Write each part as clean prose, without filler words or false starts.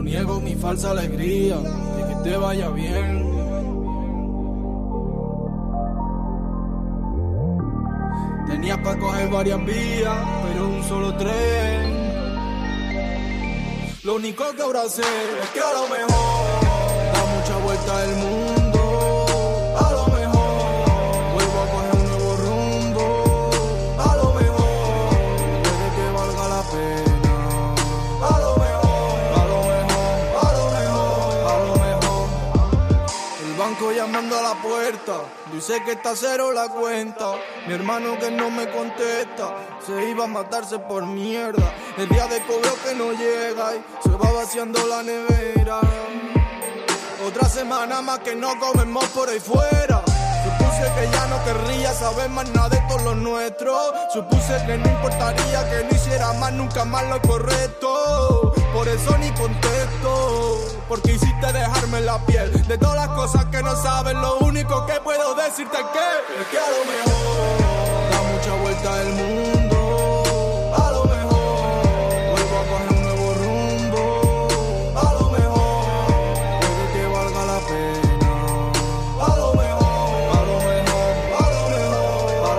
niego mi falsa alegría de que te vaya bien. Tenía para coger varias vías, pero un solo tren. Lo único que ahora sé es que a lo mejor da mucha vuelta el mundo. A lo mejor vuelvo a coger un nuevo rumbo. A lo mejor puede que valga la pena. A lo mejor, a lo mejor, a lo mejor, a lo mejor. El banco llamando a la puerta, dice que está cero la cuenta. Mi hermano que no me contesta, se iba a matarse por mierda. El día de cobro que no llega y se va vaciando la nevera. Otra semana más que no comemos por ahí fuera. Supuse que ya no querría saber más nada de todo lo nuestro. Supuse que no importaría que no hiciera más, nunca más lo correcto. Por eso ni contesto, porque hiciste dejarme la piel. De todas las cosas que no sabes, lo único que puedo decirte es que a lo mejor da mucha vuelta el mundo. A lo mejor vuelvo a coger un nuevo rumbo. A lo mejor puede que valga la pena. A lo mejor, a lo mejor, a lo mejor, a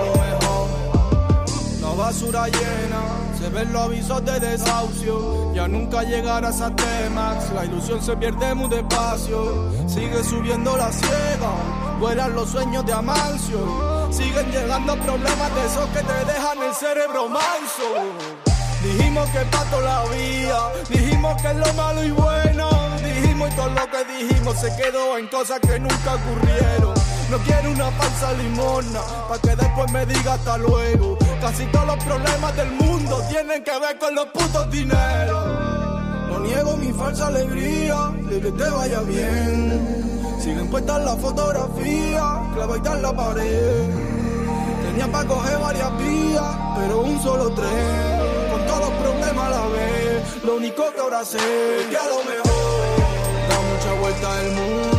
lo mejor. La basura llena, se ven los avisos de desahucio. Ya nunca llegarás a T-Max, la ilusión se pierde muy despacio. Sigue subiendo la ciega, vuelan los sueños de Amancio. Siguen llegando problemas de esos que te dejan el cerebro manso. Dijimos que pato la vía, dijimos que es lo malo y bueno. Dijimos y todo lo que dijimos se quedó en cosas que nunca ocurrieron. No quiero una falsa limosna, pa' que después me diga hasta luego. Casi todos los problemas del mundo tienen que ver con los putos dineros. No niego mi falsa alegría de que te vaya bien. Siguen puestas las fotografías, clavaditas en la pared. Tenía para coger varias vías, pero un solo tren. Con todos los problemas a la vez, lo único que ahora sé es que a lo mejor da mucha vuelta el mundo.